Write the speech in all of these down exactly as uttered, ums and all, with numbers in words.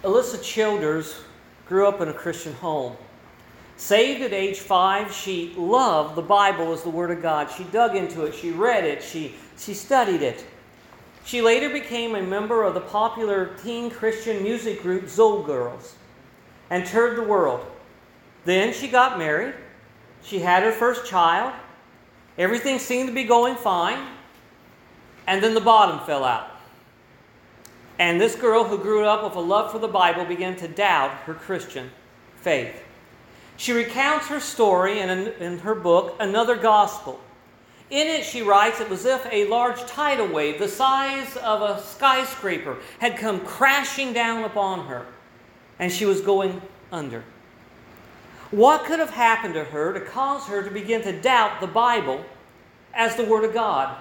Alyssa Childers grew up in a Christian home. Saved at age five, she loved the Bible as the Word of God. She dug into it, she read it, she, she studied it. She later became a member of the popular teen Christian music group Zoe Girls and toured the world. Then she got married. She had her first child. Everything seemed to be going fine. And then the bottom fell out. And this girl who grew up with a love for the Bible began to doubt her Christian faith. She recounts her story in, in her book, Another Gospel. In it, she writes, it was as if a large tidal wave, the size of a skyscraper, had come crashing down upon her, and she was going under. What could have happened to her to cause her to begin to doubt the Bible as the Word of God?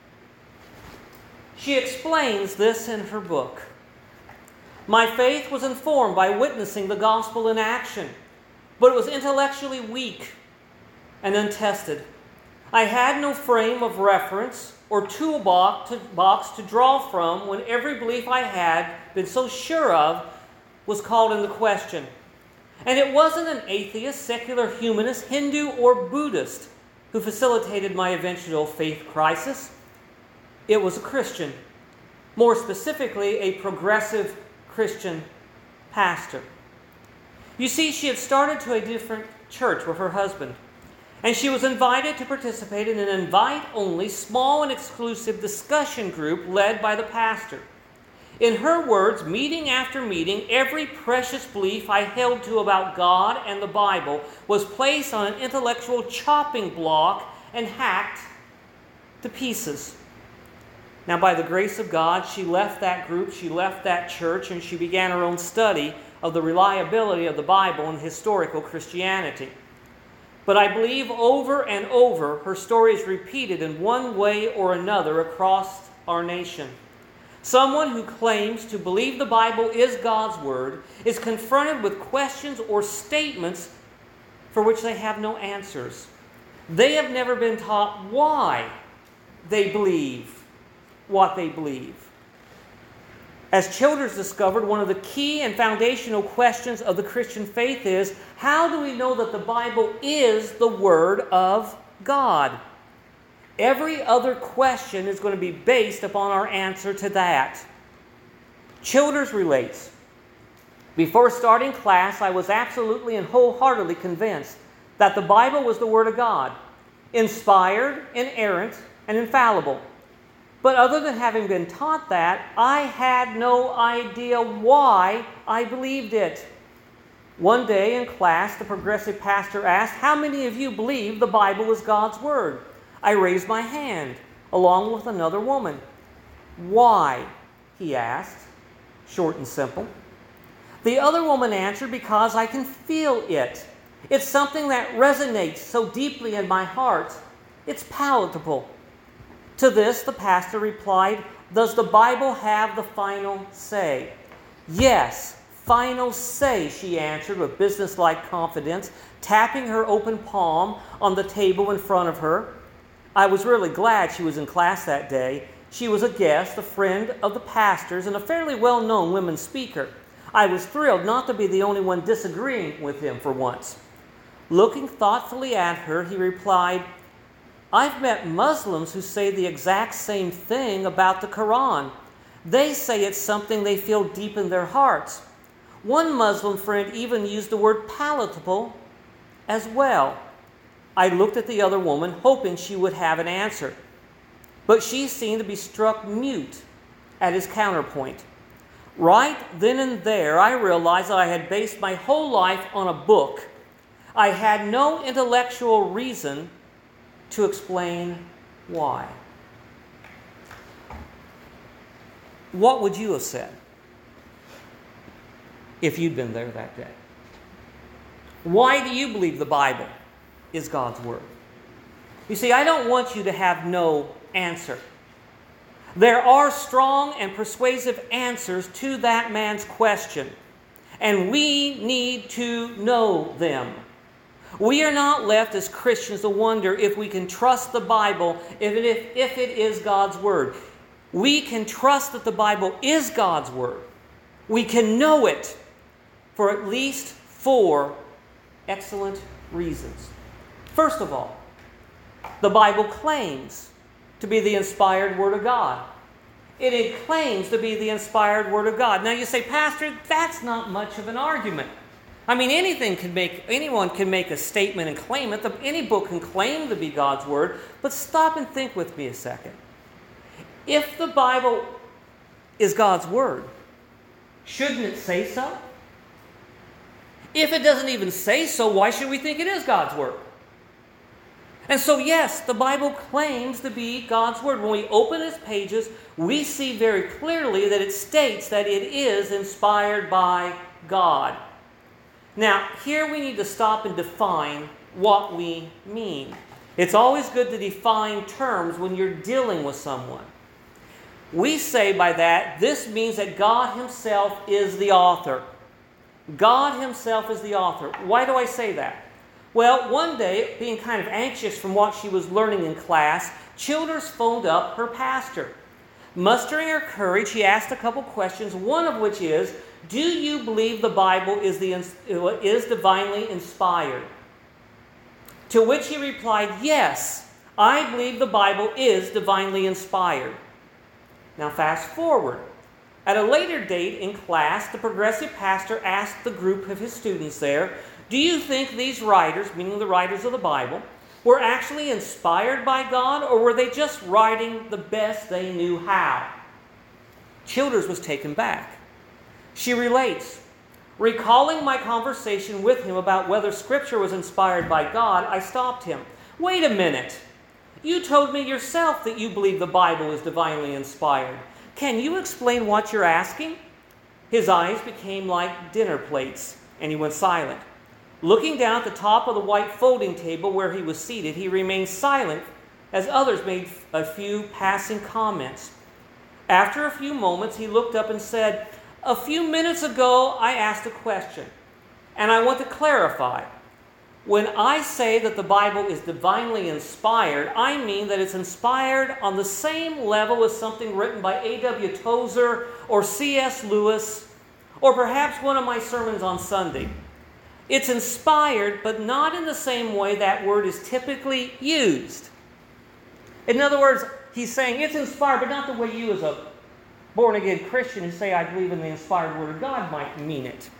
She explains this in her book. My faith was informed by witnessing the gospel in action, but it was intellectually weak and untested. I had no frame of reference or toolbox to, box to draw from when every belief I had been so sure of was called into question. And it wasn't an atheist, secular humanist, Hindu, or Buddhist who facilitated my eventual faith crisis. It was a Christian, more specifically a progressive Christian pastor. You see, she had started to a different church with her husband, and she was invited to participate in an invite-only, small and exclusive discussion group led by the pastor. In her words, meeting after meeting, every precious belief I held to about God and the Bible was placed on an intellectual chopping block and hacked to pieces. Now, by the grace of God, she left that group, she left that church, and she began her own study of the reliability of the Bible and historical Christianity. But I believe over and over her story is repeated in one way or another across our nation. Someone who claims to believe the Bible is God's Word is confronted with questions or statements for which they have no answers. They have never been taught why they believe what they believe. As Childers discovered, one of the key and foundational questions of the Christian faith is, how do we know that the Bible is the Word of God? Every other question is going to be based upon our answer to that. Childers relates, before starting class, I was absolutely and wholeheartedly convinced that the Bible was the Word of God, inspired, inerrant, and infallible. But other than having been taught that, I had no idea why I believed it. One day in class, the progressive pastor asked, how many of you believe the Bible is God's Word? I raised my hand, along with another woman. Why? He asked, short and simple. The other woman answered, because I can feel it. It's something that resonates so deeply in my heart. It's palatable. To this, the pastor replied, does the Bible have the final say? Yes, final say, she answered with businesslike confidence, tapping her open palm on the table in front of her. I was really glad she was in class that day. She was a guest, a friend of the pastor's, and a fairly well-known women's speaker. I was thrilled not to be the only one disagreeing with him for once. Looking thoughtfully at her, he replied, I've met Muslims who say the exact same thing about the Quran. They say it's something they feel deep in their hearts. One Muslim friend even used the word palatable as well. I looked at the other woman, hoping she would have an answer. But she seemed to be struck mute at his counterpoint. Right then and there, I realized that I had based my whole life on a book. I had no intellectual reason to explain why. What would you have said if you'd been there that day? Why do you believe the Bible is God's Word? You see, I don't want you to have no answer. There are strong and persuasive answers to that man's question, and we need to know them. We are not left as Christians to wonder if we can trust the Bible, if it, if, if it is God's Word. We can trust that the Bible is God's Word. We can know it for at least four excellent reasons. First of all, the Bible claims to be the inspired Word of God. It claims to be the inspired Word of God. Now you say, Pastor, that's not much of an argument. I mean, anything can make, anyone can make a statement and claim it. Any book can claim to be God's Word. But stop and think with me a second. If the Bible is God's Word, shouldn't it say so? If it doesn't even say so, why should we think it is God's Word? And so, yes, the Bible claims to be God's Word. When we open its pages, we see very clearly that it states that it is inspired by God. Now, here we need to stop and define what we mean. It's always good to define terms when you're dealing with someone. We say by that, this means that God Himself is the author. God Himself is the author. Why do I say that? Well, one day, being kind of anxious from what she was learning in class, Childers phoned up her pastor. Mustering her courage, he asked a couple questions, one of which is, do you believe the Bible is, the, is divinely inspired? To which he replied, yes, I believe the Bible is divinely inspired. Now fast forward. At a later date in class, the progressive pastor asked the group of his students there, do you think these writers, meaning the writers of the Bible, were actually inspired by God, or were they just writing the best they knew how? Childers was taken back. She relates, recalling my conversation with him about whether Scripture was inspired by God, I stopped him. Wait a minute. You told me yourself that you believe the Bible is divinely inspired. Can you explain what you're asking? His eyes became like dinner plates, and he went silent. Looking down at the top of the white folding table where he was seated, he remained silent as others made a few passing comments. After a few moments, he looked up and said, a few minutes ago, I asked a question, and I want to clarify. When I say that the Bible is divinely inspired, I mean that it's inspired on the same level as something written by A W Tozer or C S Lewis, or perhaps one of my sermons on Sunday. It's inspired, but not in the same way that word is typically used. In other words, he's saying it's inspired, but not the way you as a born-again Christian who say, I believe in the inspired Word of God might mean it.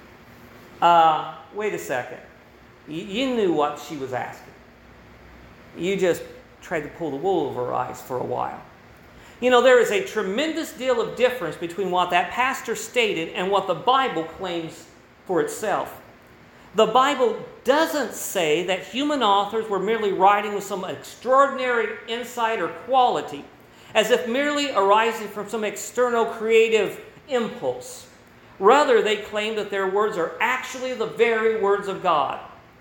Uh, wait a second. You, you knew what she was asking. You just tried to pull the wool over her eyes for a while. You know, there is a tremendous deal of difference between what that pastor stated and what the Bible claims for itself. The Bible doesn't say that human authors were merely writing with some extraordinary insight or quality, as if merely arising from some external creative impulse. Rather, they claim that their words are actually the very words of God.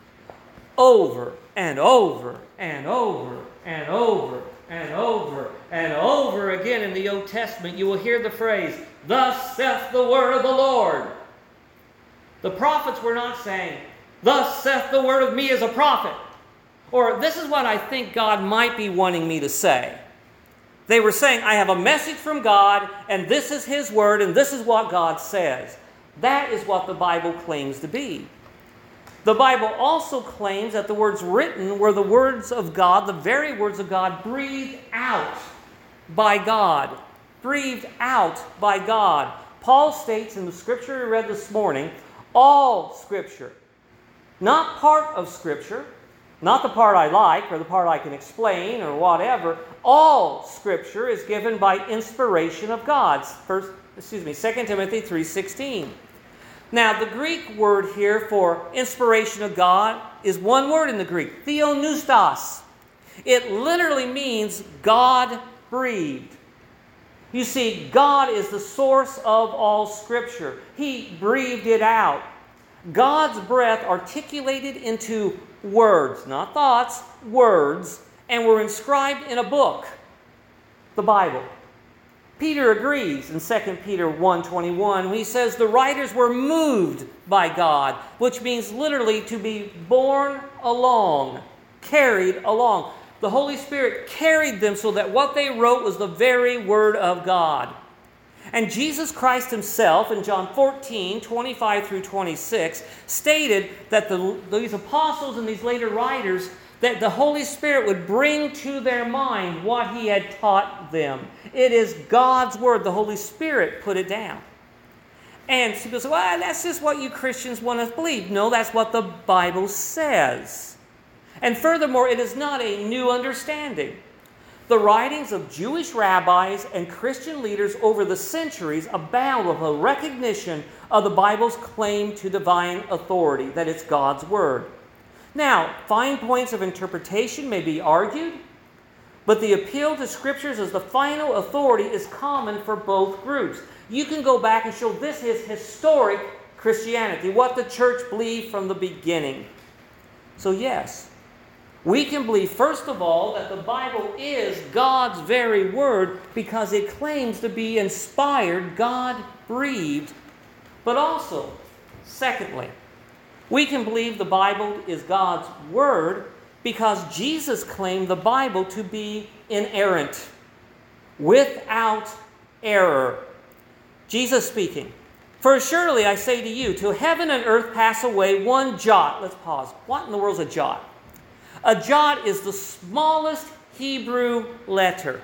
Over and over and over and over and over and over again in the Old Testament, you will hear the phrase, thus saith the word of the Lord. The prophets were not saying, thus saith the word of me as a prophet. Or this is what I think God might be wanting me to say. They were saying, I have a message from God, and this is His word, and this is what God says. That is what the Bible claims to be. The Bible also claims that the words written were the words of God, the very words of God, breathed out by God. Breathed out by God. Paul states in the scripture we read this morning, all Scripture, not part of Scripture, not the part I like or the part I can explain or whatever. All Scripture is given by inspiration of God. First, excuse me, Second Timothy three sixteen. Now, the Greek word here for inspiration of God is one word in the Greek, theopneustos. It literally means God breathed. You see, God is the source of all Scripture. He breathed it out. God's breath articulated into words, not thoughts, words, and were inscribed in a book, the Bible. Peter agrees in Second Peter one twenty-one when he says the writers were moved by God, which means literally to be borne along, carried along. The Holy Spirit carried them so that what they wrote was the very Word of God. And Jesus Christ himself, in John fourteen, twenty-five through twenty-six, stated that the, these apostles and these later writers, that the Holy Spirit would bring to their mind what he had taught them. It is God's Word. The Holy Spirit put it down. And people say, well, that's just what you Christians want to believe. No, that's what the Bible says. And furthermore, it is not a new understanding. The writings of Jewish rabbis and Christian leaders over the centuries abound with a recognition of the Bible's claim to divine authority, that it's God's Word. Now, fine points of interpretation may be argued, but the appeal to Scriptures as the final authority is common for both groups. You can go back and show this is historic Christianity, what the church believed from the beginning. So yes, we can believe, first of all, that the Bible is God's very Word because it claims to be inspired, God-breathed. But also, secondly, we can believe the Bible is God's Word because Jesus claimed the Bible to be inerrant, without error. Jesus speaking, "For surely I say to you, till heaven and earth pass away, one jot." Let's pause. What in the world is a jot? A jot is the smallest Hebrew letter.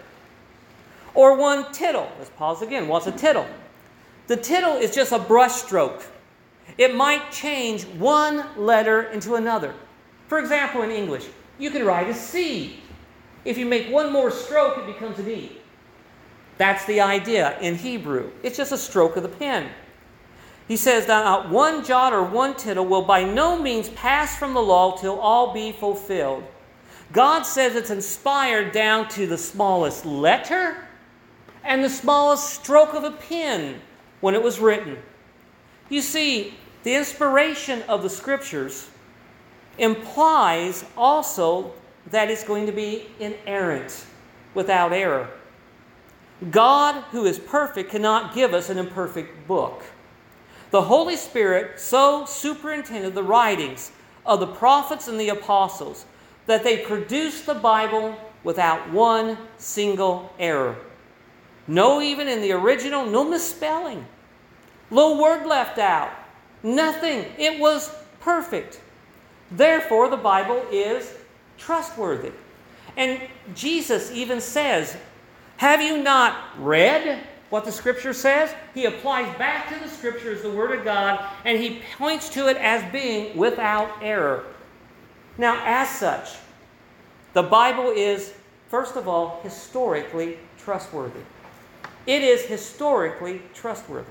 Or one tittle. Let's pause again. What's a tittle? The tittle is just a brush stroke. It might change one letter into another. For example, in English, you can write a C. If you make one more stroke, it becomes an E. That's the idea in Hebrew. It's just a stroke of the pen. He says that not one jot or one tittle will by no means pass from the law till all be fulfilled. God says it's inspired down to the smallest letter and the smallest stroke of a pen when it was written. You see, the inspiration of the Scriptures implies also that it's going to be inerrant, without error. God, who is perfect, cannot give us an imperfect book. The Holy Spirit so superintended the writings of the prophets and the apostles that they produced the Bible without one single error. No, even in the original, no misspelling. No word left out. Nothing. It was perfect. Therefore, the Bible is trustworthy. And Jesus even says, "Have you not read what the Scripture says?" He applies back to the Scripture as the Word of God, and he points to it as being without error. Now, as such, the Bible is, first of all, historically trustworthy. It is historically trustworthy.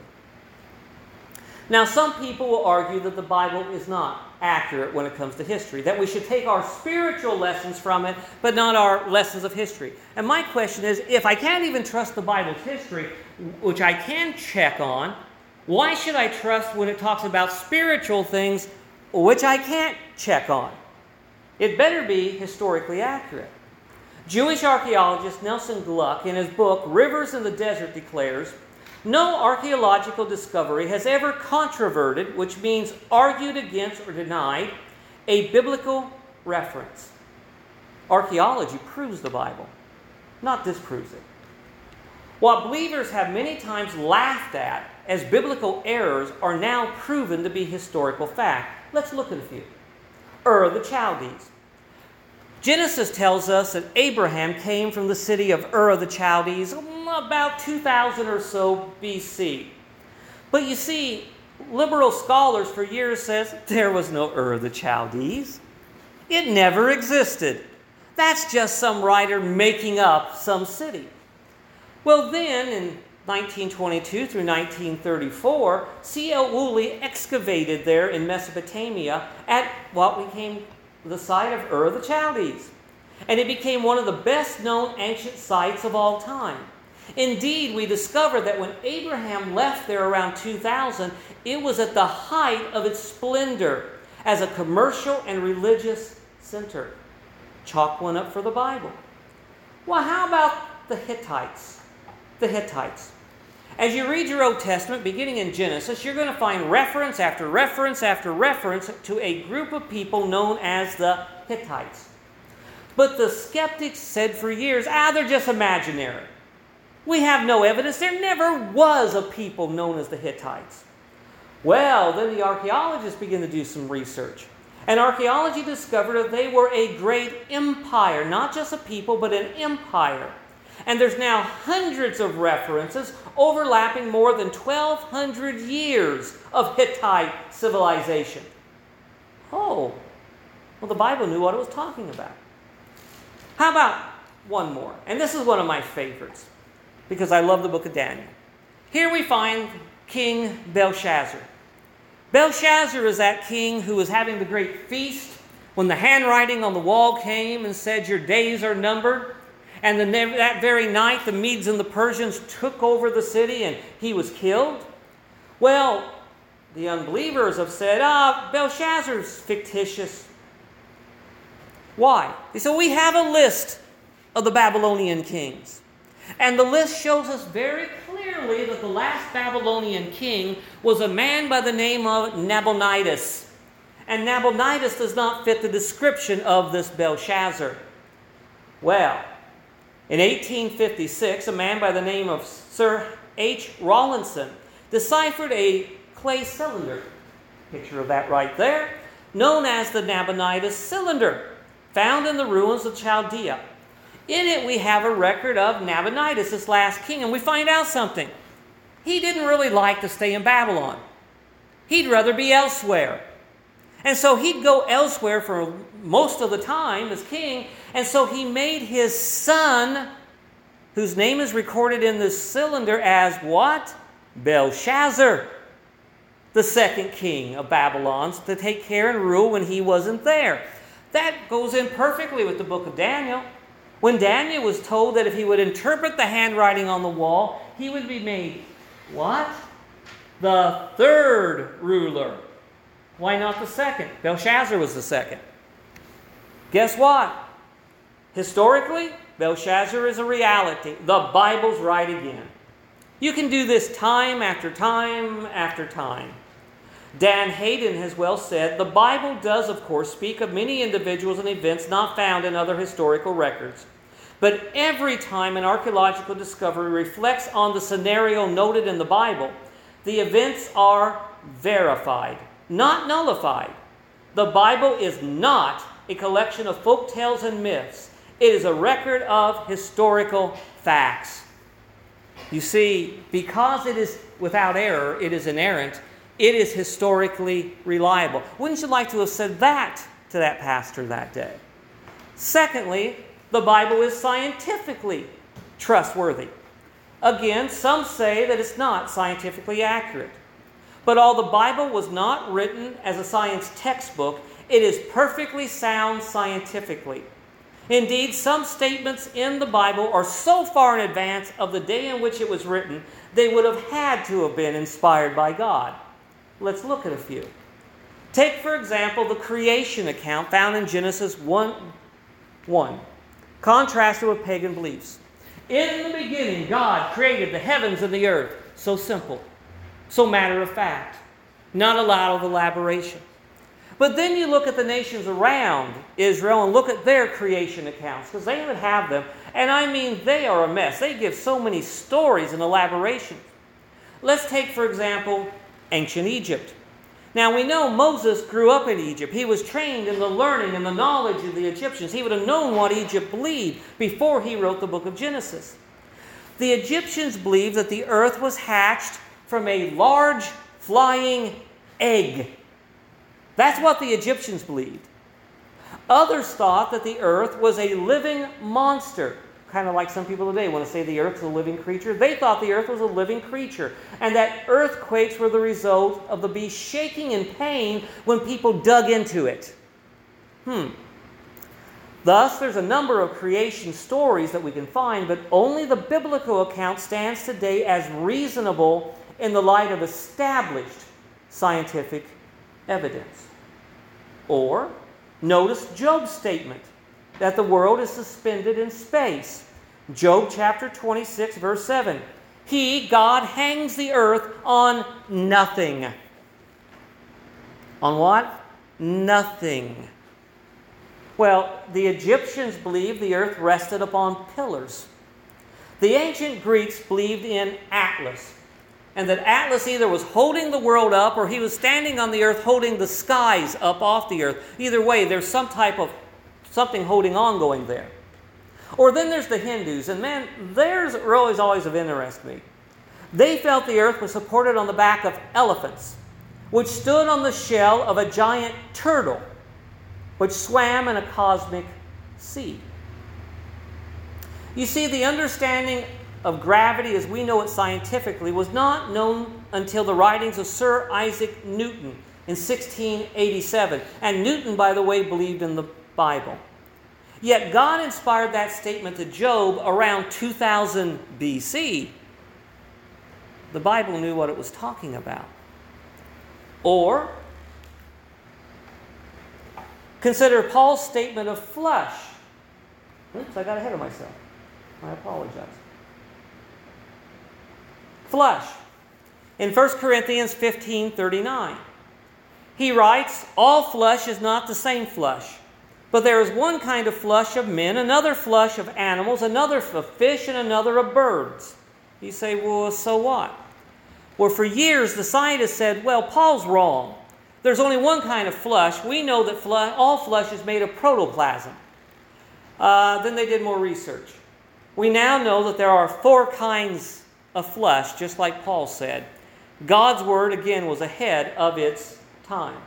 Now, some people will argue that the Bible is not accurate when it comes to history, that we should take our spiritual lessons from it, but not our lessons of history. And my question is, if I can't even trust the Bible's history, which I can check on, why should I trust when it talks about spiritual things, which I can't check on? It better be historically accurate. Jewish archaeologist Nelson Gluck, in his book Rivers in the Desert, declares, "No archaeological discovery has ever controverted, which means argued against or denied, a biblical reference." Archaeology proves the Bible, not disproves it. What believers have many times laughed at as biblical errors are now proven to be historical fact. Let's look at a few. Ur of the Chaldees. Genesis tells us that Abraham came from the city of Ur of the Chaldees about two thousand or so B C. But you see, liberal scholars for years says there was no Ur of the Chaldees. It never existed. That's just some writer making up some city. Well then, in nineteen twenty-two through nineteen thirty-four, C L Woolley excavated there in Mesopotamia at what became the site of Ur of the Chaldees. And it became one of the best known ancient sites of all time. Indeed, we discovered that when Abraham left there around two thousand, it was at the height of its splendor as a commercial and religious center. Chalk one up for the Bible. Well, how about the Hittites? The Hittites. As you read your Old Testament, beginning in Genesis, you're going to find reference after reference after reference to a group of people known as the Hittites. But the skeptics said for years, ah, they're just imaginary. We have no evidence. There never was a people known as the Hittites. Well, then the archaeologists begin to do some research. And archaeology discovered that they were a great empire, not just a people, but an empire. And there's now hundreds of references overlapping more than twelve hundred years of Hittite civilization. Oh, well, the Bible knew what it was talking about. How about one more? And this is one of my favorites, because I love the book of Daniel. Here we find King Belshazzar. Belshazzar is that king who was having the great feast when the handwriting on the wall came and said, your days are numbered. And the, that very night, the Medes and the Persians took over the city and he was killed. Well, the unbelievers have said, ah, Belshazzar's fictitious. Why? They said, we have a list of the Babylonian kings. And the list shows us very clearly that the last Babylonian king was a man by the name of Nabonidus. And Nabonidus does not fit the description of this Belshazzar. Well, in eighteen fifty-six, a man by the name of Sir H. Rawlinson deciphered a clay cylinder, picture of that right there, known as the Nabonidus cylinder, found in the ruins of Chaldea. In it, we have a record of Nabonidus, this last king, and we find out something. He didn't really like to stay in Babylon. He'd rather be elsewhere. And so he'd go elsewhere for most of the time as king, and so he made his son, whose name is recorded in this cylinder as what? Belshazzar, the second king of Babylon, to take care and rule when he wasn't there. That goes in perfectly with the book of Daniel. When Daniel was told that if he would interpret the handwriting on the wall, he would be made, what? The third ruler. Why not the second? Belshazzar was the second. Guess what? Historically, Belshazzar is a reality. The Bible's right again. You can do this time after time after time. Dan Hayden has well said, the Bible does, of course, speak of many individuals and events not found in other historical records. But every time an archaeological discovery reflects on the scenario noted in the Bible, the events are verified, not nullified. The Bible is not a collection of folk tales and myths. It is a record of historical facts. You see, because it is without error, it is inerrant, it is historically reliable. Wouldn't you like to have said that to that pastor that day? Secondly, the Bible is scientifically trustworthy. Again, some say that it's not scientifically accurate. But although the Bible was not written as a science textbook, it is perfectly sound scientifically. Indeed, some statements in the Bible are so far in advance of the day in which it was written, they would have had to have been inspired by God. Let's look at a few. Take, for example, the creation account found in Genesis one one, contrasted with pagan beliefs. In the beginning, God created the heavens and the earth. So simple, so matter of fact, not a lot of elaboration. But then you look at the nations around Israel and look at their creation accounts, because they would have them. And I mean, they are a mess. They give so many stories and elaborations. Let's take, for example, ancient Egypt. Now, we know Moses grew up in Egypt. He was trained in the learning and the knowledge of the Egyptians. He would have known what Egypt believed before he wrote the book of Genesis. The Egyptians believed that the earth was hatched from a large flying egg. That's what the Egyptians believed. Others thought that the earth was a living monster. Kind of like some people today want to say the earth is a living creature. They thought the earth was a living creature, and that earthquakes were the result of the beast shaking in pain when people dug into it. Hmm. Thus, there's a number of creation stories that we can find, but only the biblical account stands today as reasonable in the light of established scientific evidence. Or, notice Job's statement that the world is suspended in space. Job chapter twenty-six, verse seven. He, God, hangs the earth on nothing. On what? Nothing. Well, the Egyptians believed the earth rested upon pillars. The ancient Greeks believed in Atlas, and that Atlas either was holding the world up or he was standing on the earth holding the skies up off the earth. Either way, there's some type of something holding on going there. Or then there's the Hindus, and man, theirs are always, always of interest to me. They felt the earth was supported on the back of elephants, which stood on the shell of a giant turtle, which swam in a cosmic sea. You see, the understanding of gravity as we know it scientifically was not known until the writings of Sir Isaac Newton in sixteen eighty-seven. And Newton, by the way, believed in the Bible. Yet God inspired that statement to Job around two thousand B C. The Bible knew what it was talking about. Or consider Paul's statement of flesh. Oops, I got ahead of myself. I apologize. Flesh. In First Corinthians fifteen thirty-nine, he writes, "All flesh is not the same flesh, but there is one kind of flesh of men, another flesh of animals, another of fish, and another of birds." You say, well, so what? Well, for years the scientists said, well, Paul's wrong. There's only one kind of flesh. We know that flesh, all flesh is made of protoplasm. Uh, then they did more research. We now know that there are four kinds of flesh, just like Paul said. God's word, again, was ahead of its time.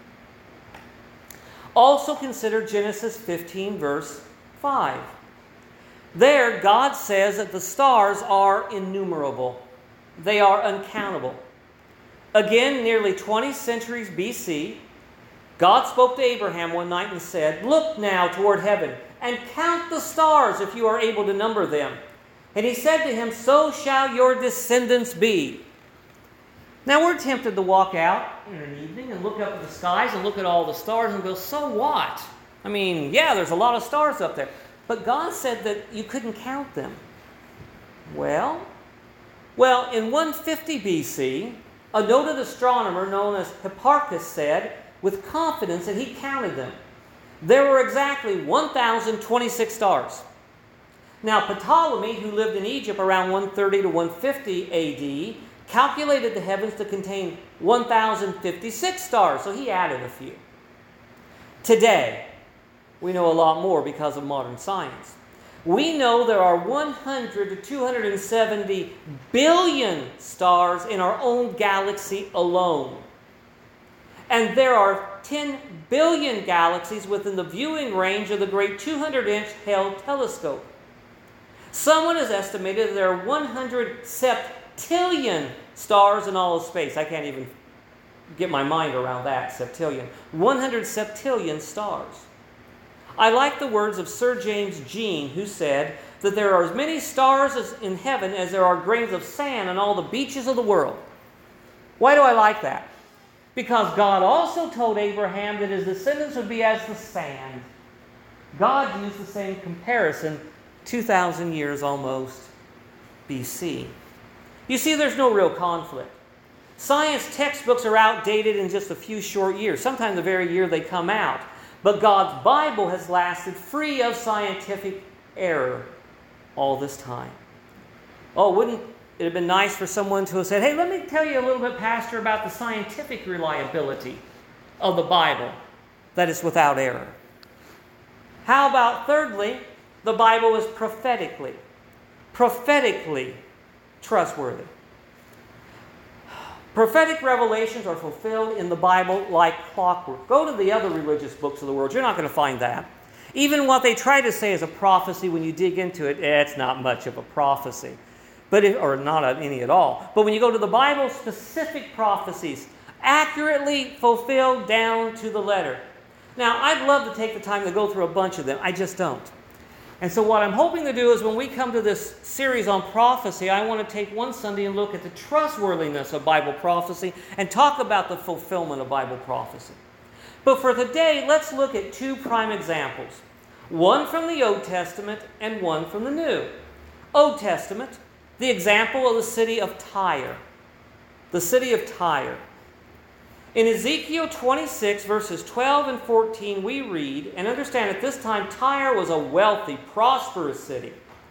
Also consider Genesis fifteen, verse five. There, God says that the stars are innumerable. They are uncountable. Again, nearly twenty centuries B C, God spoke to Abraham one night and said, "Look now toward heaven and count the stars if you are able to number them." And he said to him, "So shall your descendants be." Now we're tempted to walk out in an evening and look up at the skies and look at all the stars and go, so what? I mean, yeah, there's a lot of stars up there. But God said that you couldn't count them. Well, well, in one fifty B C, a noted astronomer known as Hipparchus said with confidence that he counted them. There were exactly one thousand twenty-six stars. Now, Ptolemy, who lived in Egypt around one thirty to one fifty A D, calculated the heavens to contain one thousand fifty-six stars, so he added a few. Today, we know a lot more because of modern science. We know there are one hundred to two hundred seventy billion stars in our own galaxy alone. And there are ten billion galaxies within the viewing range of the great two hundred inch Hale telescope. Someone has estimated that there are one hundred septillion stars in all of space. I can't even get my mind around that, septillion. one hundred septillion stars. I like the words of Sir James Jean, who said that there are as many stars as in heaven as there are grains of sand on all the beaches of the world. Why do I like that? Because God also told Abraham that his descendants would be as the sand. God used the same comparison two thousand years almost B C. You see, there's no real conflict. Science textbooks are outdated in just a few short years, sometimes the very year they come out. But God's Bible has lasted free of scientific error all this time. Oh, wouldn't it have been nice for someone to have said, hey, let me tell you a little bit, Pastor, about the scientific reliability of the Bible, that it's without error. How about, thirdly, the Bible is prophetically, prophetically trustworthy. Prophetic revelations are fulfilled in the Bible like clockwork. Go to the other religious books of the world. You're not going to find that. Even what they try to say is a prophecy, when you dig into it, it's not much of a prophecy. But if, or not any at all. But when you go to the Bible, specific prophecies, accurately fulfilled down to the letter. Now, I'd love to take the time to go through a bunch of them. I just don't. And so what I'm hoping to do is when we come to this series on prophecy, I want to take one Sunday and look at the trustworthiness of Bible prophecy and talk about the fulfillment of Bible prophecy. But for today, let's look at two prime examples. One from the Old Testament and one from the New. Old Testament, the example of the city of Tyre. The city of Tyre. In Ezekiel twenty-six, verses twelve and fourteen, we read, and understand at this time Tyre was a wealthy, prosperous city.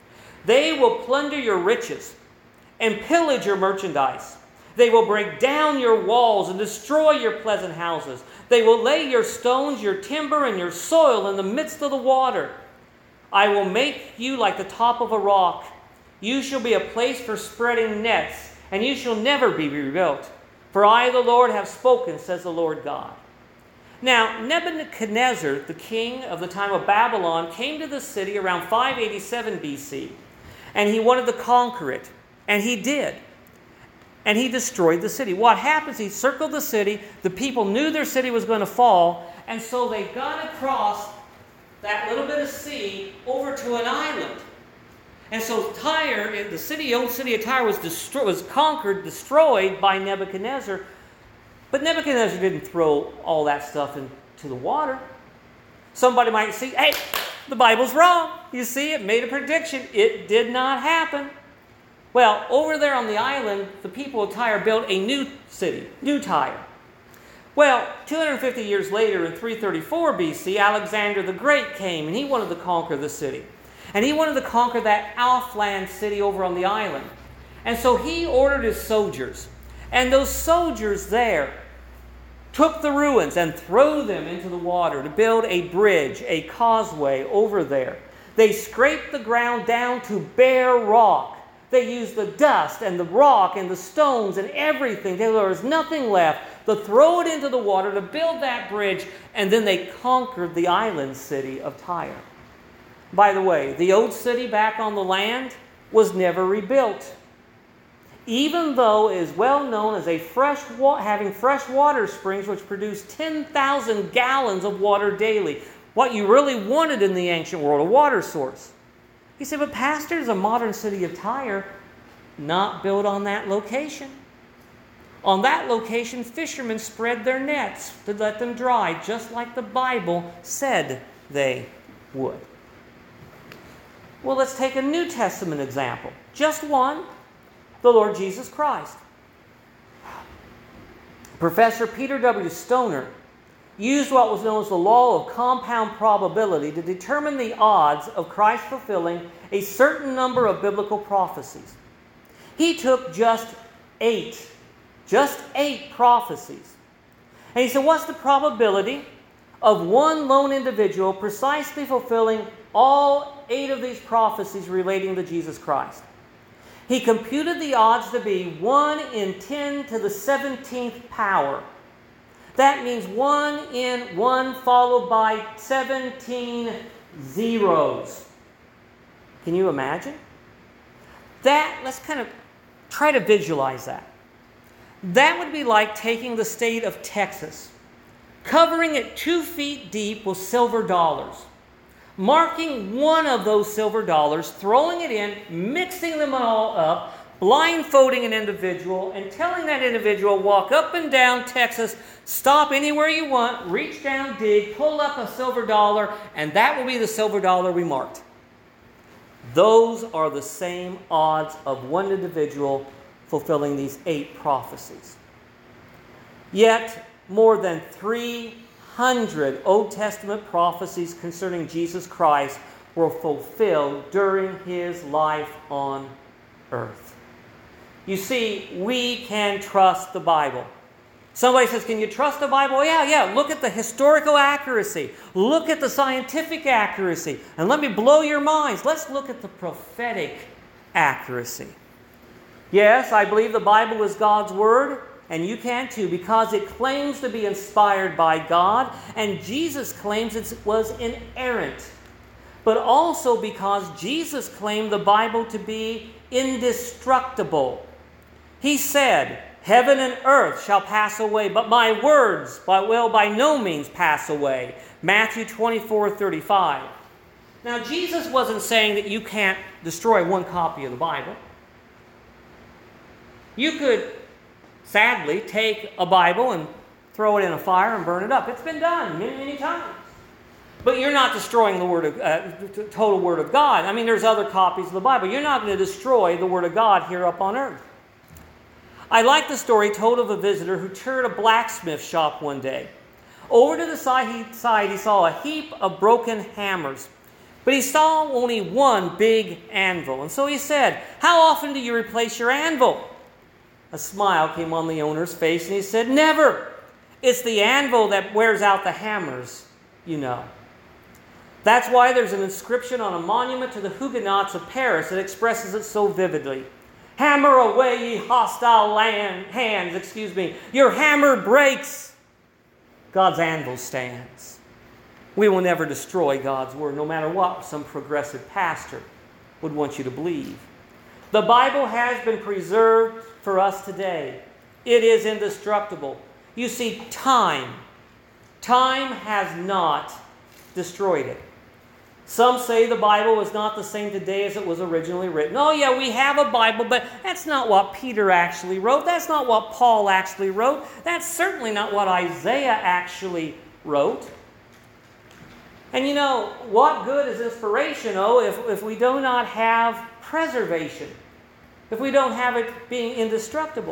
They will plunder your riches and pillage your merchandise. They will break down your walls and destroy your pleasant houses. They will lay your stones, your timber, and your soil in the midst of the water. I will make you like the top of a rock. You shall be a place for spreading nets, and you shall never be rebuilt. For I, the Lord, have spoken, says the Lord God. Now, Nebuchadnezzar, the king of the time of Babylon, came to the city around five eighty-seven B C, and he wanted to conquer it, and he did. And he destroyed the city. What happens, he circled the city, the people knew their city was going to fall, and so they got across that little bit of sea over to an island. And so Tyre, the city, old city of Tyre, was, destroyed, was conquered, destroyed by Nebuchadnezzar. But Nebuchadnezzar didn't throw all that stuff into the water. Somebody might see, hey, the Bible's wrong. You see, it made a prediction. It did not happen. Well, over there on the island, the people of Tyre built a new city, New Tyre. Well, two hundred fifty years later, in three thirty-four B C, Alexander the Great came, and he wanted to conquer the city. And he wanted to conquer that Outland city over on the island. And so he ordered his soldiers. And those soldiers there took the ruins and threw them into the water to build a bridge, a causeway over there. They scraped the ground down to bare rock. They used the dust and the rock and the stones and everything. There was nothing left to throw it into the water to build that bridge, and then they conquered the island city of Tyre. By the way, the old city back on the land was never rebuilt. Even though it is well known as a fresh wa- having fresh water springs which produce ten thousand gallons of water daily. What you really wanted in the ancient world, a water source. He said, but pastor, is a modern city of Tyre not built on that location. On that location, fishermen spread their nets to let them dry, just like the Bible said they would. Well, let's take a New Testament example. Just one, the Lord Jesus Christ. Professor Peter W. Stoner used what was known as the law of compound probability to determine the odds of Christ fulfilling a certain number of biblical prophecies. He took just eight, just eight prophecies. And he said, what's the probability of one lone individual precisely fulfilling all eight of these prophecies relating to Jesus Christ? He computed the odds to be one in ten to the seventeenth power. That means one in one followed by seventeen zeros. Can you imagine? That, let's kind of try to visualize that. That would be like taking the state of Texas, covering it two feet deep with silver dollars, marking one of those silver dollars, throwing it in, mixing them all up, blindfolding an individual, and telling that individual, walk up and down Texas, stop anywhere you want, reach down, dig, pull up a silver dollar, and that will be the silver dollar we marked. Those are the same odds of one individual fulfilling these eight prophecies. Yet, more than three hundred Old Testament prophecies concerning Jesus Christ were fulfilled during his life on earth. You see, we can trust the Bible. Somebody says, can you trust the Bible? Yeah, yeah. Look at the historical accuracy. Look at the scientific accuracy. And let me blow your minds. Let's look at the prophetic accuracy. Yes, I believe the Bible is God's Word, and you can too, because it claims to be inspired by God, and Jesus claims it was inerrant. But also because Jesus claimed the Bible to be indestructible. He said, heaven and earth shall pass away, but my words will by no means pass away. Matthew twenty-four thirty-five. Now, Jesus wasn't saying that you can't destroy one copy of the Bible. You could, sadly, take a Bible and throw it in a fire and burn it up. It's been done many, many times. But you're not destroying the word of, uh, total Word of God. I mean, there's other copies of the Bible. You're not going to destroy the Word of God here up on earth. I like the story told of a visitor who toured a blacksmith shop one day. Over to the side he, side, he saw a heap of broken hammers. But he saw only one big anvil. And so he said, "How often do you replace your anvil?" A smile came on the owner's face, and he said, "Never. It's the anvil that wears out the hammers, you know." That's why there's an inscription on a monument to the Huguenots of Paris that expresses it so vividly. "Hammer away, ye hostile land, hands, excuse me. Your hammer breaks. God's anvil stands." We will never destroy God's word, no matter what some progressive pastor would want you to believe. The Bible has been preserved for us today. It is indestructible. You see, time, time has not destroyed it. Some say the Bible is not the same today as it was originally written. Oh yeah, we have a Bible, but that's not what Peter actually wrote. That's not what Paul actually wrote. That's certainly not what Isaiah actually wrote. And you know, what good is inspiration, oh, if, if we do not have preservation? If we don't have it being indestructible?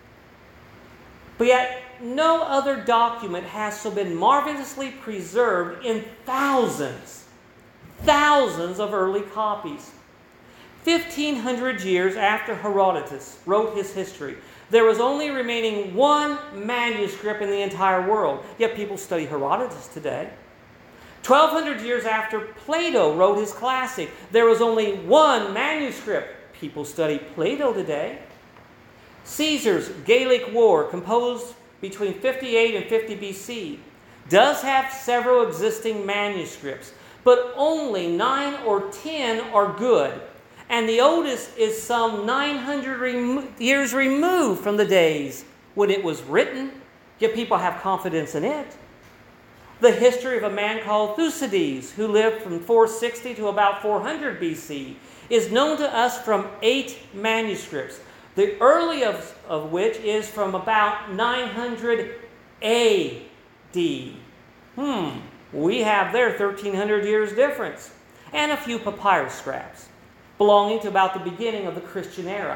But yet, no other document has so been marvelously preserved in thousands, thousands of early copies. fifteen hundred years after Herodotus wrote his history, there was only remaining one manuscript in the entire world. Yet people study Herodotus today. twelve hundred years after Plato wrote his classic, there was only one manuscript. People study Plato today. Caesar's Gallic War, composed between fifty-eight and fifty B C, does have several existing manuscripts, but only nine or ten are good. And the oldest is some nine hundred remo- years removed from the days when it was written, yet people have confidence in it. The history of a man called Thucydides, who lived from four sixty to about four hundred B C, is known to us from eight manuscripts, the earliest of, of which is from about nine hundred A D. Hmm, we have there thirteen hundred years difference, and a few papyrus scraps belonging to about the beginning of the Christian era.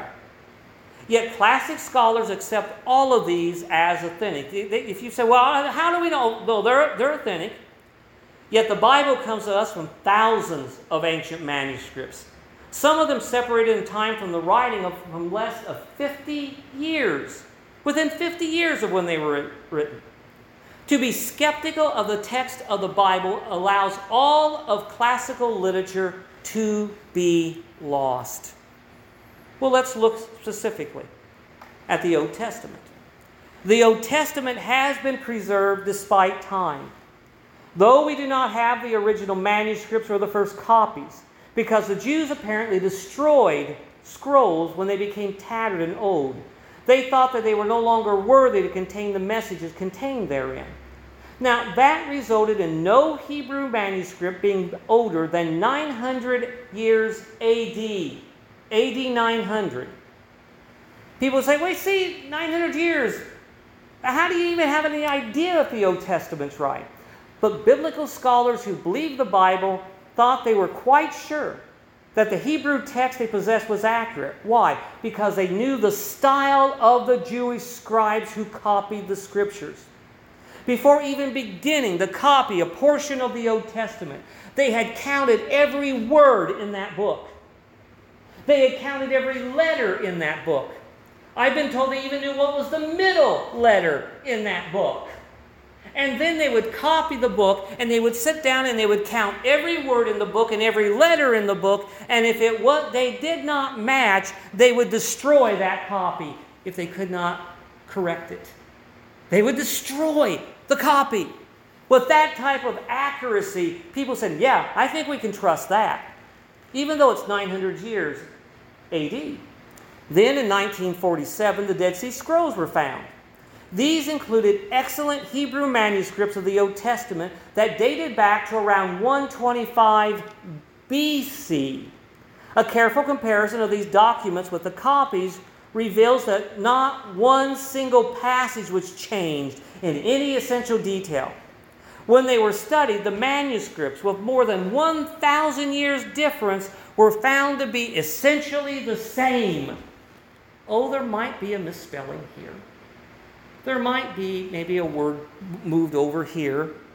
Yet classic scholars accept all of these as authentic. If you say, well, how do we know? Well, they're, they're authentic. Yet the Bible comes to us from thousands of ancient manuscripts. Some of them separated in time from the writing of from less of fifty years. Within fifty years of when they were written. To be skeptical of the text of the Bible allows all of classical literature to be lost. Well, let's look specifically at the Old Testament. The Old Testament has been preserved despite time. Though we do not have the original manuscripts or the first copies, because the Jews apparently destroyed scrolls when they became tattered and old. They thought that they were no longer worthy to contain the messages contained therein. Now, that resulted in no Hebrew manuscript being older than nine hundred years A D. A D nine hundred. People say, wait, see, nine hundred years. How do you even have any idea if the Old Testament's right? But biblical scholars who believed the Bible thought they were quite sure that the Hebrew text they possessed was accurate. Why? Because they knew the style of the Jewish scribes who copied the Scriptures. Before even beginning to copy a portion of the Old Testament, they had counted every word in that book. They had counted every letter in that book. I've been told they even knew what was the middle letter in that book. And then they would copy the book, and they would sit down and they would count every word in the book and every letter in the book, and if it was, they did not match, they would destroy that copy if they could not correct it. They would destroy the copy. With that type of accuracy, people said, yeah, I think we can trust that, even though it's nine hundred years A D. Then in nineteen forty-seven, the Dead Sea Scrolls were found. These included excellent Hebrew manuscripts of the Old Testament that dated back to around one twenty-five B C. A careful comparison of these documents with the copies reveals that not one single passage was changed in any essential detail. When they were studied, the manuscripts, with more than one thousand years difference, were found to be essentially the same. Oh, there might be a misspelling here. There might be maybe a word moved over here.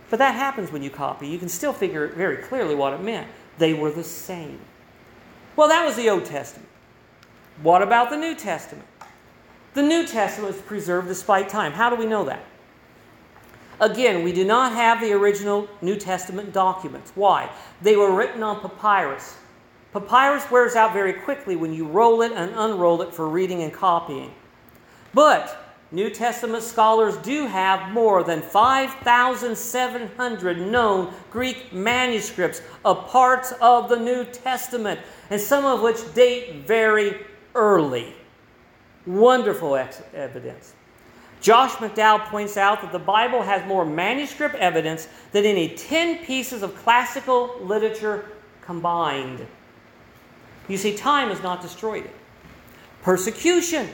But that happens when you copy. You can still figure very clearly what it meant. They were the same. Well, that was the Old Testament. What about the New Testament? The New Testament was preserved despite time. How do we know that? Again, we do not have the original New Testament documents. Why? They were written on papyrus. Papyrus wears out very quickly when you roll it and unroll it for reading and copying. But New Testament scholars do have more than five thousand seven hundred known Greek manuscripts of parts of the New Testament, and some of which date very early. Wonderful ex- evidence. Josh McDowell points out that the Bible has more manuscript evidence than any ten pieces of classical literature combined. You see, time has not destroyed it. Persecution.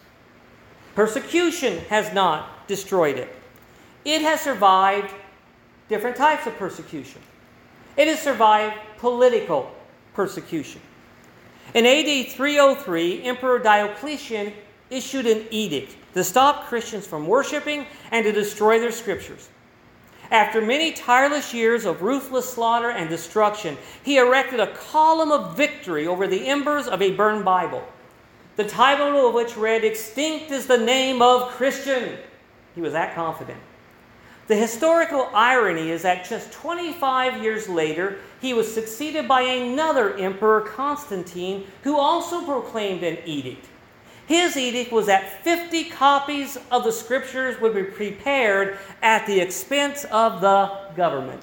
Persecution has not destroyed it. It has survived different types of persecution. It has survived political persecution. In A D three oh three, Emperor Diocletian issued an edict to stop Christians from worshiping and to destroy their scriptures. After many tireless years of ruthless slaughter and destruction, he erected a column of victory over the embers of a burned Bible, the title of which read, "Extinct is the name of Christian." He was that confident. The historical irony is that just twenty-five years later, he was succeeded by another emperor, Constantine, who also proclaimed an edict. His edict was that fifty copies of the Scriptures would be prepared at the expense of the government.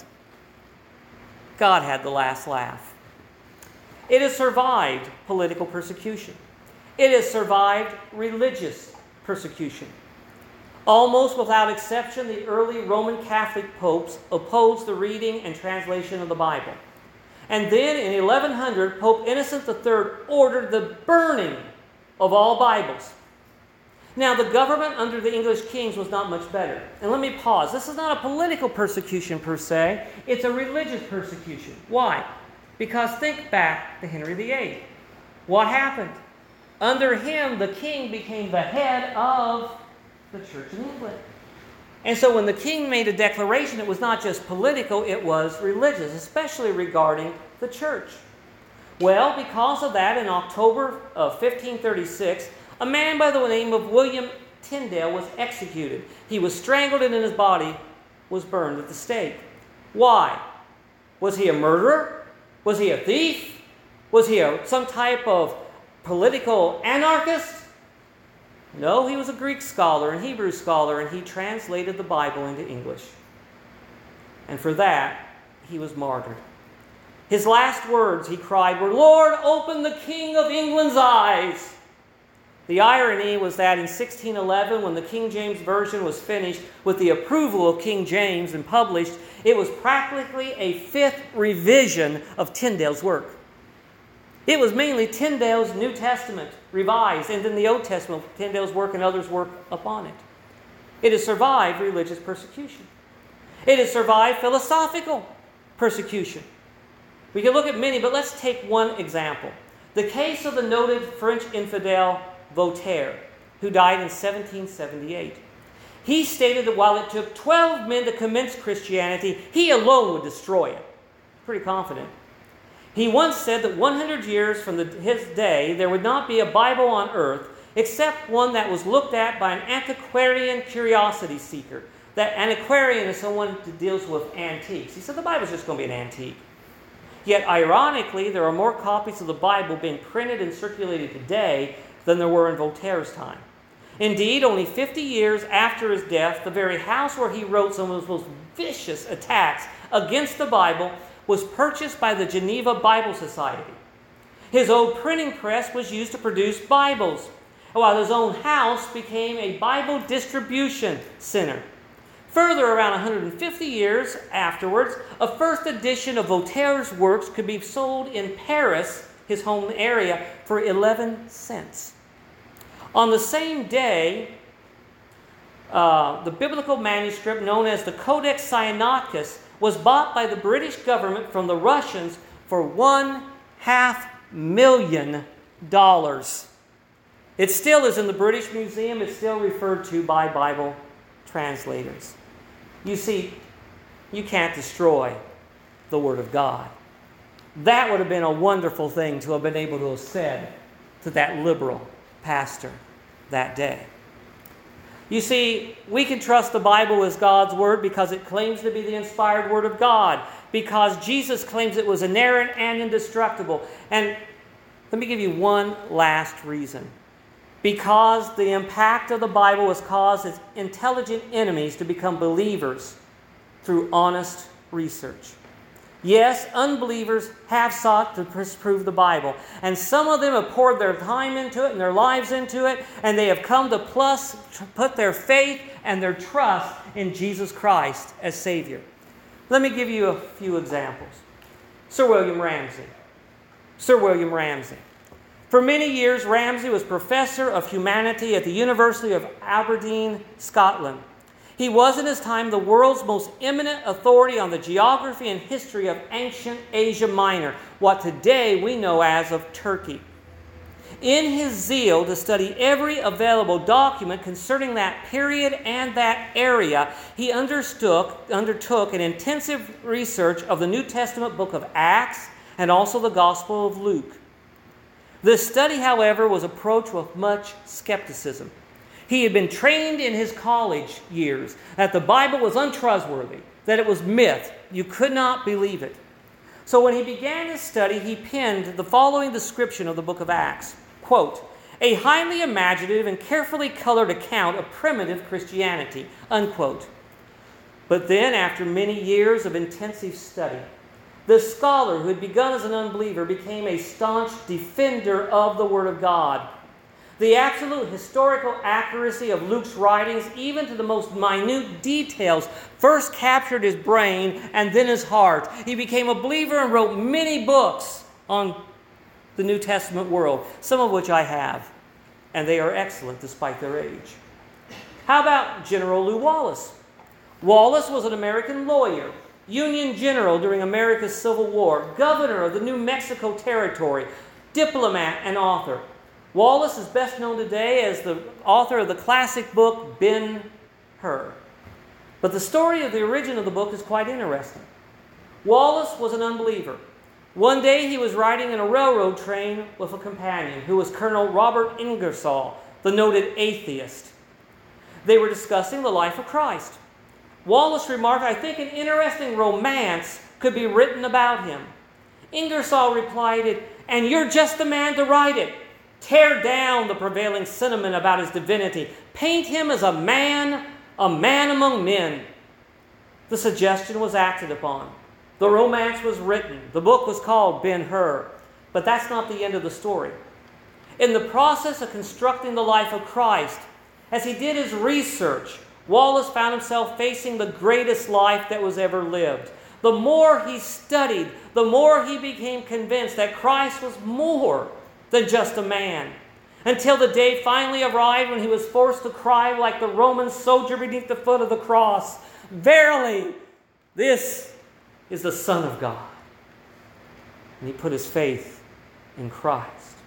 God had the last laugh. It has survived political persecution. It has survived religious persecution. Almost without exception, the early Roman Catholic popes opposed the reading and translation of the Bible. And then in eleven hundred, Pope Innocent the Third ordered the burning of all Bibles. Now, the government under the English kings was not much better. And let me pause. This is not a political persecution per se. It's a religious persecution. Why? Because think back to Henry the Eighth. What happened? Under him, the king became the head of the Church in England. And so when the king made a declaration, it was not just political, it was religious, especially regarding the church. Well, because of that, in October of fifteen thirty-six, a man by the name of William Tyndale was executed. He was strangled and his body was burned at the stake. Why? Was he a murderer? Was he a thief? Was he a, some type of political anarchist? No, he was a Greek scholar and Hebrew scholar, and he translated the Bible into English. And for that, he was martyred. His last words, he cried, were, "Lord, open the King of England's eyes." The irony was that in sixteen eleven, when the King James Version was finished with the approval of King James and published, it was practically a fifth revision of Tyndale's work. It was mainly Tyndale's New Testament revised, and then the Old Testament, Tyndale's work and others' work upon it. It has survived religious persecution. It has survived philosophical persecution. We can look at many, but let's take one example. The case of the noted French infidel Voltaire, who died in seventeen seventy-eight. He stated that while it took twelve men to commence Christianity, he alone would destroy it. Pretty confident. He once said that one hundred years from the, his day, there would not be a Bible on earth except one that was looked at by an antiquarian curiosity seeker. That antiquarian is someone who deals with antiques. He said the Bible's just going to be an antique. Yet, ironically, there are more copies of the Bible being printed and circulated today than there were in Voltaire's time. Indeed, only fifty years after his death, the very house where he wrote some of his most vicious attacks against the Bible was purchased by the Geneva Bible Society. His old printing press was used to produce Bibles, while his own house became a Bible distribution center. Further, around one hundred fifty years afterwards, a first edition of Voltaire's works could be sold in Paris, his home area, for eleven cents. On the same day, uh, the biblical manuscript known as the Codex Sinaiticus was bought by the British government from the Russians for one half million dollars. It still is in the British Museum. It's still referred to by Bible translators. You see, you can't destroy the Word of God. That would have been a wonderful thing to have been able to have said to that liberal pastor that day. You see, we can trust the Bible as God's Word because it claims to be the inspired Word of God, because Jesus claims it was inerrant and indestructible. And let me give you one last reason. Because the impact of the Bible has caused its intelligent enemies to become believers through honest research. Yes, unbelievers have sought to disprove the Bible, and some of them have poured their time into it and their lives into it, and they have come to plus put their faith and their trust in Jesus Christ as Savior. Let me give you a few examples. Sir William Ramsay. Sir William Ramsay. For many years, Ramsay was Professor of Humanity at the University of Aberdeen, Scotland. He was in his time the world's most eminent authority on the geography and history of ancient Asia Minor, what today we know as of Turkey. In his zeal to study every available document concerning that period and that area, he undertook, undertook an intensive research of the New Testament book of Acts and also the Gospel of Luke. This study, however, was approached with much skepticism. He had been trained in his college years that the Bible was untrustworthy, that it was myth. You could not believe it. So when he began his study, he penned the following description of the book of Acts. Quote, "A highly imaginative and carefully colored account of primitive Christianity." Unquote. But then, after many years of intensive study, the scholar who had begun as an unbeliever became a staunch defender of the Word of God. The absolute historical accuracy of Luke's writings, even to the most minute details, first captured his brain and then his heart. He became a believer and wrote many books on the New Testament world, some of which I have, and they are excellent despite their age. How about General Lew Wallace? Wallace was an American lawyer, Union general during America's Civil War, governor of the New Mexico Territory, diplomat and author. Wallace is best known today as the author of the classic book Ben-Hur. But the story of the origin of the book is quite interesting. Wallace was an unbeliever. One day he was riding in a railroad train with a companion who was Colonel Robert Ingersoll, the noted atheist. They were discussing the life of Christ. Wallace remarked, "I think an interesting romance could be written about him." Ingersoll replied, "And you're just the man to write it. Tear down the prevailing sentiment about his divinity. Paint him as a man, a man among men." The suggestion was acted upon. The romance was written. The book was called Ben-Hur. But that's not the end of the story. In the process of constructing the life of Christ, as he did his research, Wallace found himself facing the greatest life that was ever lived. The more he studied, the more he became convinced that Christ was more than just a man, until the day finally arrived when he was forced to cry like the Roman soldier beneath the foot of the cross, "Verily, this is the Son of God." And he put his faith in Christ.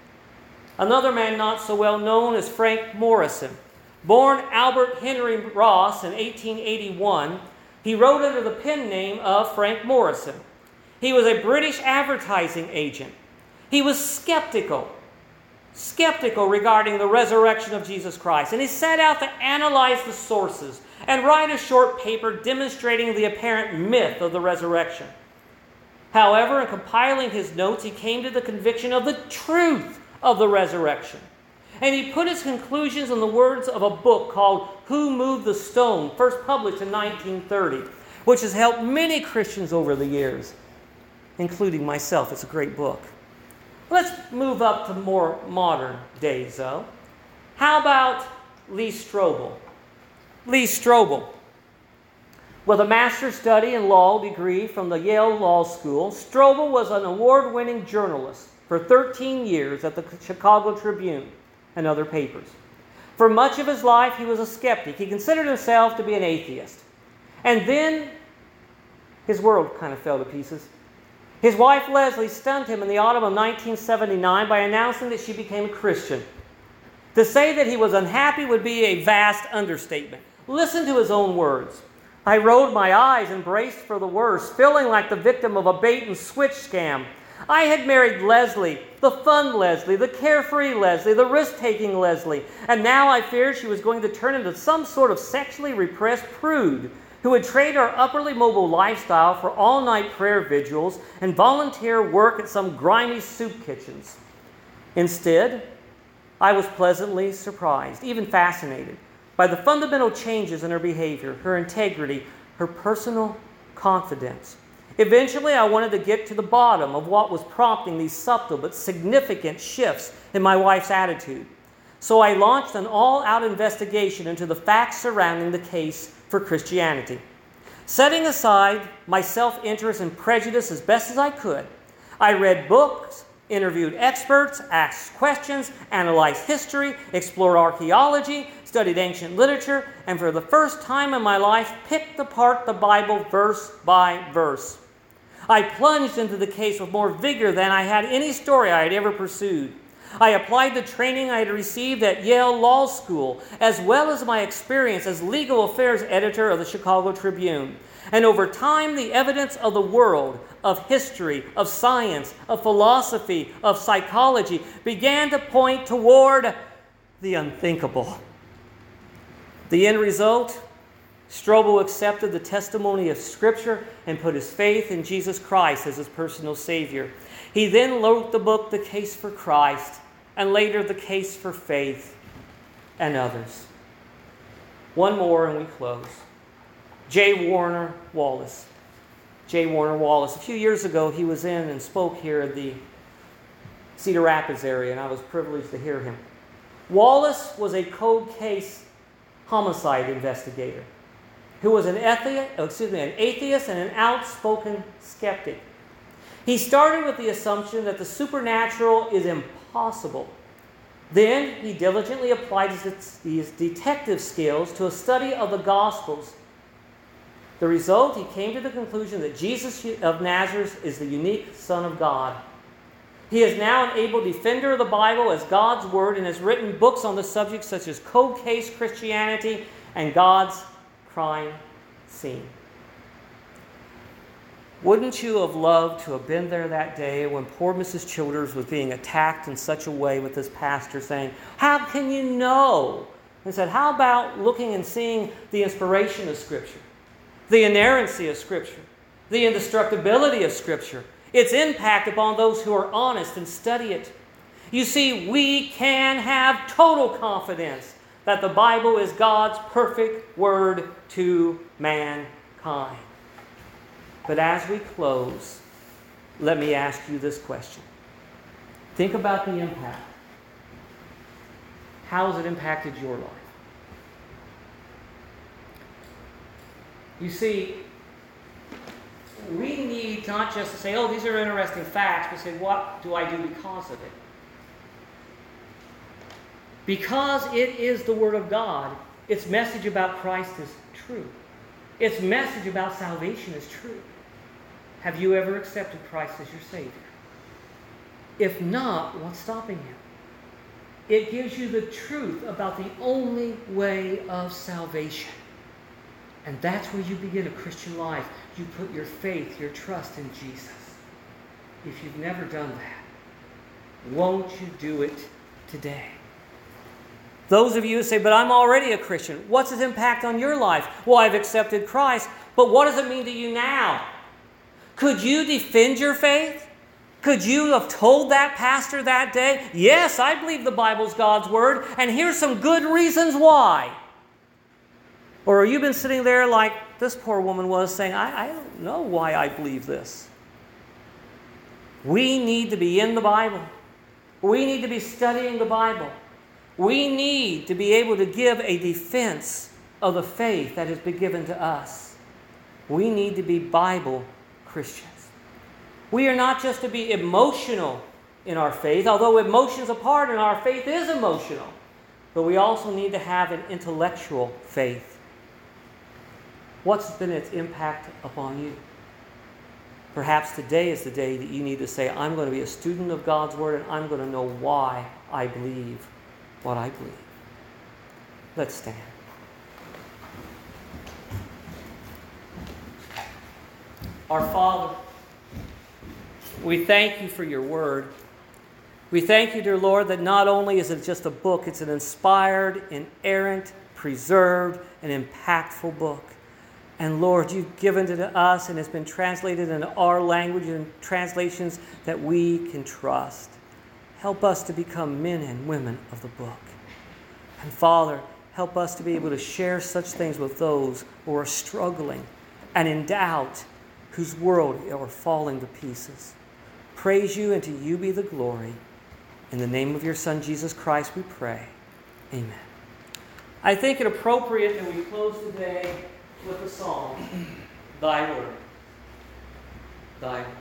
Another man not so well known is Frank Morison. Born Albert Henry Ross in eighteen eighty-one, he wrote under the pen name of Frank Morison. He was a British advertising agent. He was skeptical, skeptical regarding the resurrection of Jesus Christ. And he set out to analyze the sources and write a short paper demonstrating the apparent myth of the resurrection. However, in compiling his notes, he came to the conviction of the truth of the resurrection. And he put his conclusions in the words of a book called Who Moved the Stone, first published in nineteen thirty, which has helped many Christians over the years, including myself. It's a great book. Let's move up to more modern days, though. How about Lee Strobel? Lee Strobel. With a master's study in law degree from the Yale Law School, Strobel was an award-winning journalist for thirteen years at the Chicago Tribune and other papers. For much of his life, he was a skeptic. He considered himself to be an atheist. And then his world kind of fell to pieces. His wife, Leslie, stunned him in the autumn of nineteen seventy-nine by announcing that she became a Christian. To say that he was unhappy would be a vast understatement. Listen to his own words. I rolled my eyes and braced for the worst, feeling like the victim of a bait-and-switch scam. I had married Leslie, the fun Leslie, the carefree Leslie, the risk-taking Leslie, and now I feared she was going to turn into some sort of sexually repressed prude who would trade our upperly mobile lifestyle for all-night prayer vigils and volunteer work at some grimy soup kitchens. Instead, I was pleasantly surprised, even fascinated, by the fundamental changes in her behavior, her integrity, her personal confidence. Eventually, I wanted to get to the bottom of what was prompting these subtle but significant shifts in my wife's attitude. So I launched an all-out investigation into the facts surrounding the case for Christianity. Setting aside my self-interest and prejudice as best as I could, I read books, interviewed experts, asked questions, analyzed history, explored archaeology, studied ancient literature, and for the first time in my life, picked apart the Bible verse by verse. I plunged into the case with more vigor than I had any story I had ever pursued. I applied the training I had received at Yale Law School, as well as my experience as legal affairs editor of the Chicago Tribune. And over time, the evidence of the world, of history, of science, of philosophy, of psychology began to point toward the unthinkable. The end result? Strobel accepted the testimony of Scripture and put his faith in Jesus Christ as his personal Savior. He then wrote the book, The Case for Christ, and later The Case for Faith, and others. One more and we close. J. Warner Wallace. J. Warner Wallace. A few years ago, he was in and spoke here at the Cedar Rapids area, and I was privileged to hear him. Wallace was a cold case homicide investigator who was an, atheist, excuse me, an atheist and an outspoken skeptic. He started with the assumption that the supernatural is impossible. Then he diligently applied his, his detective skills to a study of the Gospels. The result, he came to the conclusion that Jesus of Nazareth is the unique Son of God. He is now an able defender of the Bible as God's Word and has written books on the subject such as Cold Case Christianity and God's Crime Scene. Wouldn't you have loved to have been there that day when poor Missus Childers was being attacked in such a way with this pastor saying, "How can you know?" And said, how about looking and seeing the inspiration of Scripture, the inerrancy of Scripture, the indestructibility of Scripture, its impact upon those who are honest and study it. You see, we can have total confidence that the Bible is God's perfect word to mankind. But as we close, let me ask you this question. Think about the impact. How has it impacted your life? You see, we need not just to say, oh, these are interesting facts, but say, what do I do because of it? Because it is the Word of God, its message about Christ is true. Its message about salvation is true. Have you ever accepted Christ as your Savior? If not, what's stopping you? It gives you the truth about the only way of salvation. And that's where you begin a Christian life. You put your faith, your trust in Jesus. If you've never done that, won't you do it today? Those of you who say, but I'm already a Christian. What's its impact on your life? Well, I've accepted Christ. But what does it mean to you now? Could you defend your faith? Could you have told that pastor that day, yes, I believe the Bible's God's Word, and here's some good reasons why? Or have you been sitting there like this poor woman was saying, I, I don't know why I believe this. We need to be in the Bible. We need to be studying the Bible. We need to be able to give a defense of the faith that has been given to us. We need to be Bible Christians. We are not just to be emotional in our faith, although emotion's a part and our faith is emotional. But we also need to have an intellectual faith. What's been its impact upon you? Perhaps today is the day that you need to say, I'm going to be a student of God's Word and I'm going to know why I believe what I believe. Let's stand. Our Father, we thank you for your word. We thank you, dear Lord, that not only is it just a book, it's an inspired, inerrant, preserved, and impactful book. And Lord, you've given it to us and it's been translated into our language and translations that we can trust. Help us to become men and women of the book. And Father, help us to be able to share such things with those who are struggling and in doubt, whose world are falling to pieces. Praise you, and to you be the glory. In the name of your Son, Jesus Christ, we pray. Amen. I think it appropriate that we close today with the song, Thy Word. Thy Word.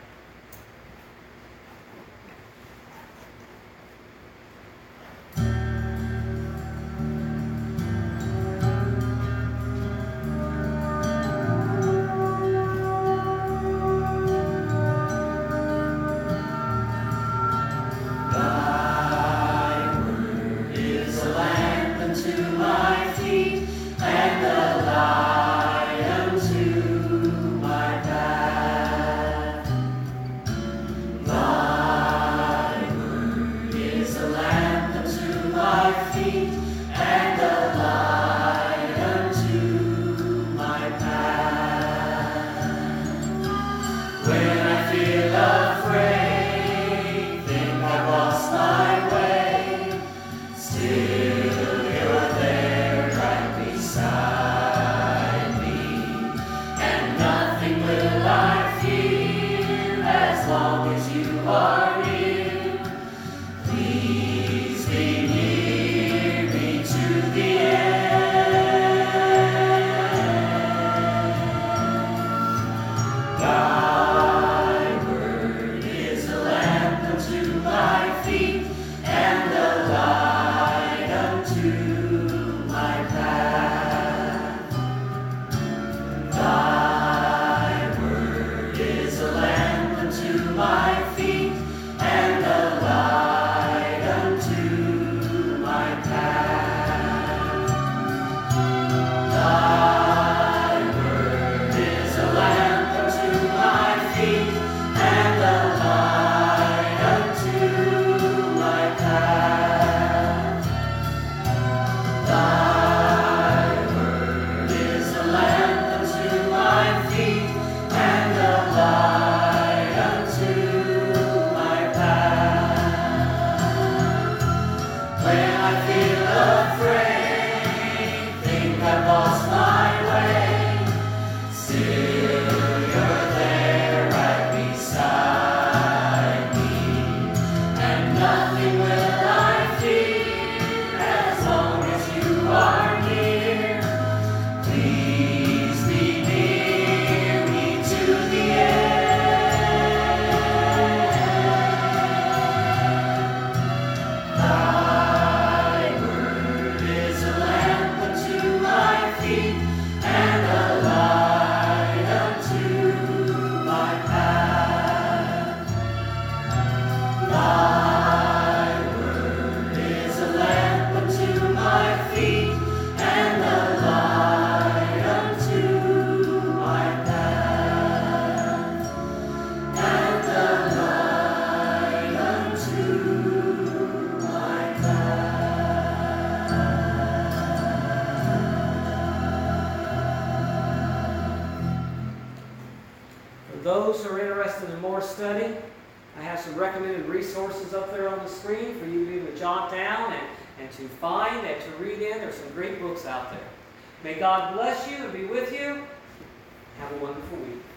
Those who are interested in more study, I have some recommended resources up there on the screen for you to be able to jot down and, and to find and to read in. There's some great books out there. May God bless you and be with you. Have a wonderful week.